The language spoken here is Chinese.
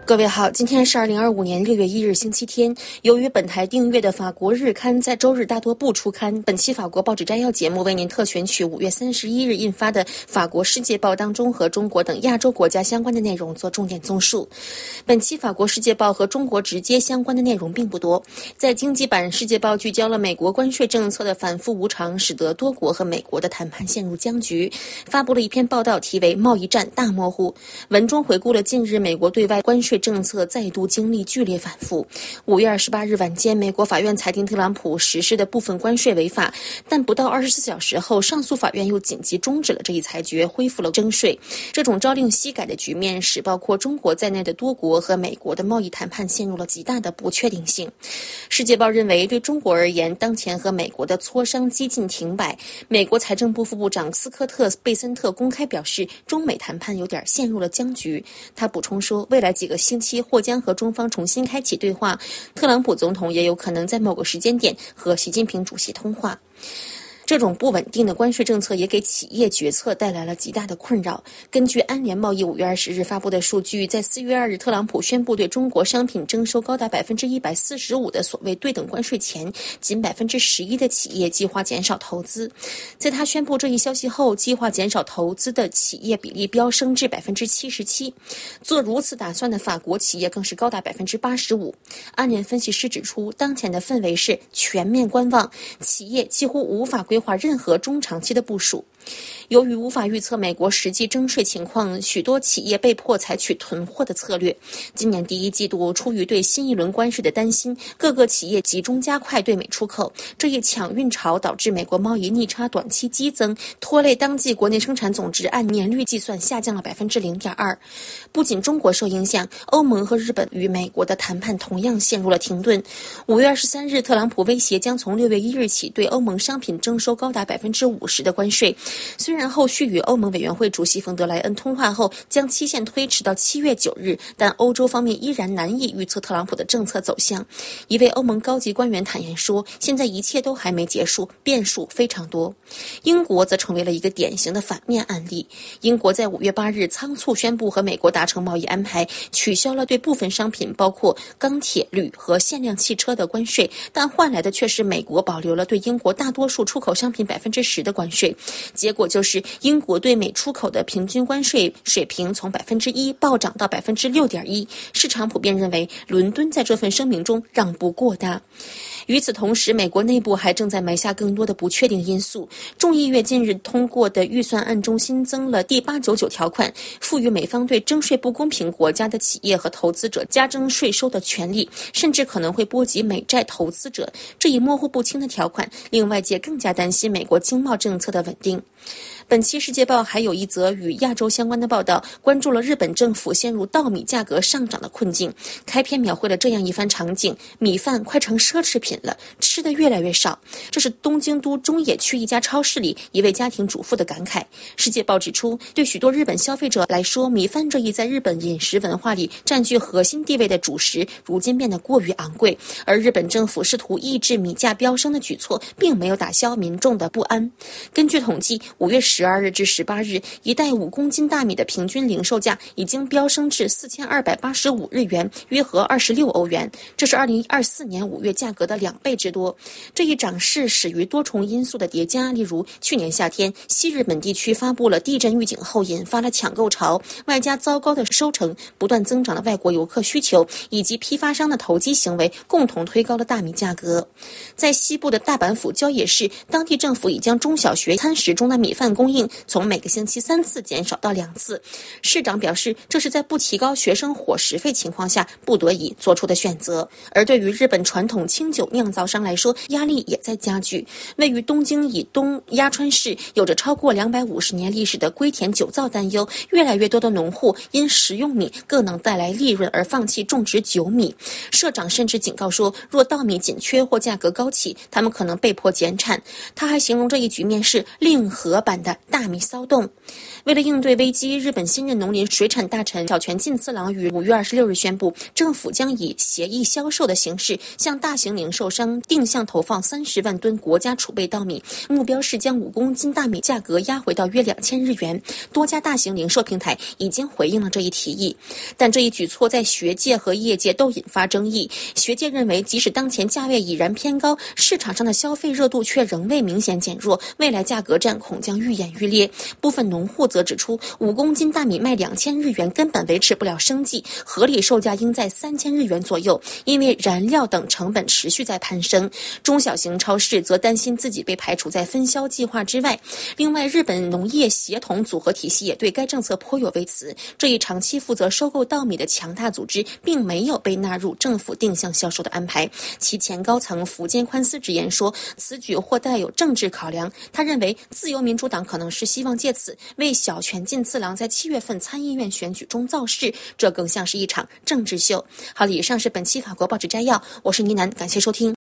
各位好，今天是2025年6月1日星期天。由于本台订阅的法国日刊在周日大多不出刊，本期法国报纸摘要节目为您特选取5月31日印发的法国世界报当中和中国等亚洲国家相关的内容做重点综述。本期法国世界报和中国直接相关的内容并不多，在经济版世界报聚焦了美国关税政策的反复无常，使得多国和美国的谈判陷入僵局，发布了一篇报道，题为贸易战大模糊。文中回顾了近日美国对外关税政策再度经历剧烈反复。5月28日晚间，美国法院裁定特朗普实施的部分关税违法，但不到24小时后，上诉法院又紧急终止了这一裁决，恢复了征税。这种朝令夕改的局面使包括中国在内的多国和美国的贸易谈判陷入了极大的不确定性。世界报认为，对中国而言，当前和美国的磋商几近停摆。美国财政部副部长斯科特·贝森特公开表示，中美谈判有点陷入了僵局。他补充说，未来几个星期或将和中方重新开启对话，特朗普总统也有可能在某个时间点和习近平主席通话。这种不稳定的关税政策也给企业决策带来了极大的困扰。根据安联贸易5月20日发布的数据，在4月2日特朗普宣布对中国商品征收高达 145% 的所谓对等关税前，仅 11% 的企业计划减少投资。在他宣布这一消息后，计划减少投资的企业比例飙升至 77%。做如此打算的法国企业更是高达 85%。安联分析师指出，当前的氛围是全面观望，企业几乎无法规划任何中长期的部署。由于无法预测美国实际征税情况，许多企业被迫采取囤货的策略。今年第一季度，出于对新一轮关税的担心，各个企业集中加快对美出口。这一抢运潮导致美国贸易逆差短期激增，拖累当季国内生产总值按年率计算下降了 0.2%。不仅中国受影响，欧盟和日本与美国的谈判同样陷入了停顿。5月23日，特朗普威胁将从6月1日起对欧盟商品征收高达 50% 的关税。虽然后续与欧盟委员会主席冯德莱恩通话后将期限推迟到7月9日，但欧洲方面依然难以预测特朗普的政策走向。一位欧盟高级官员坦言说，现在一切都还没结束，变数非常多。英国则成为了一个典型的反面案例。英国在5月8日仓促宣布和美国达成贸易安排，取消了对部分商品包括钢铁、铝和限量汽车的关税，但换来的却是美国保留了对英国大多数出口商品 10% 的关税。结果就是英国对美出口的平均关税水平从 1% 暴涨到 6.1%， 市场普遍认为伦敦在这份声明中让步过大。与此同时，美国内部还正在埋下更多的不确定因素。众议院近日通过的预算案中新增了第899条款，赋予美方对征税不公平国家的企业和投资者加征税收的权利，甚至可能会波及美债投资者。这一模糊不清的条款令外界更加担心美国经贸政策的稳定。本期世界报还有一则与亚洲相关的报道，关注了日本政府陷入稻米价格上涨的困境。开篇描绘了这样一番场景：米饭快成奢侈品了，吃的越来越少。这是东京都中野区一家超市里一位家庭主妇的感慨。世界报指出，对许多日本消费者来说，米饭这一在日本饮食文化里占据核心地位的主食，如今变得过于昂贵，而日本政府试图抑制米价飙升的举措，并没有打消民众的不安。根据统计，5月12日至18日，一袋5公斤大米的平均零售价已经飙升至4285日元，约合26欧元，这是2024年5月价格的2倍之多。这一涨势始于多重因素的叠加，例如去年夏天西日本地区发布了地震预警后引发了抢购潮，外加糟糕的收成、不断增长的外国游客需求以及批发商的投机行为，共同推高了大米价格。在西部的大阪府郊野市，当地政府已将中小学餐食中的米饭供应从每个星期3次减少到2次。市长表示，这是在不提高学生伙食费情况下不得已做出的选择。而对于日本传统清酒酿造商来说，压力也在加剧。位于东京以东鸭川市，有着超过250年历史的龟田酒造担忧，越来越多的农户因食用米更能带来利润而放弃种植酒米。社长甚至警告说，若稻米紧缺或价格高企，他们可能被迫减产。 他还形容这一局面是令和版的大米骚动。为了应对危机，日本新任农林水产大臣小泉进次郎于5月26日宣布，政府将以协议销售的形式向大型零售商定向投放30万吨国家储备稻米，目标是将5公斤大米价格压回到约2000日元。多家大型零售平台已经回应了这一提议，但这一举措在学界和业界都引发争议。学界认为，即使当前价位已然偏高，市场上的消费热度却仍未明显减弱，未来价格战恐将愈演愈烈。部分农户则指出，5公斤大米卖2000日元根本维持不了生计，合理售价应在3000日元左右，因为燃料等成本持续在攀升。中小型超市则担心自己被排除在分销计划之外。另外，日本农业协同组合体系也对该政策颇有微词，这一长期负责收购稻米的强大组织并没有被纳入政府定向销售的安排。其前高层福建宽司直言说，此举或带有政治考量。他认为自由民主党可能是希望借此为小泉进次郎在7月份参议院选举中造势，这更像是一场政治秀。好了，以上是本期法国报纸摘要，我是倪楠，感谢收听。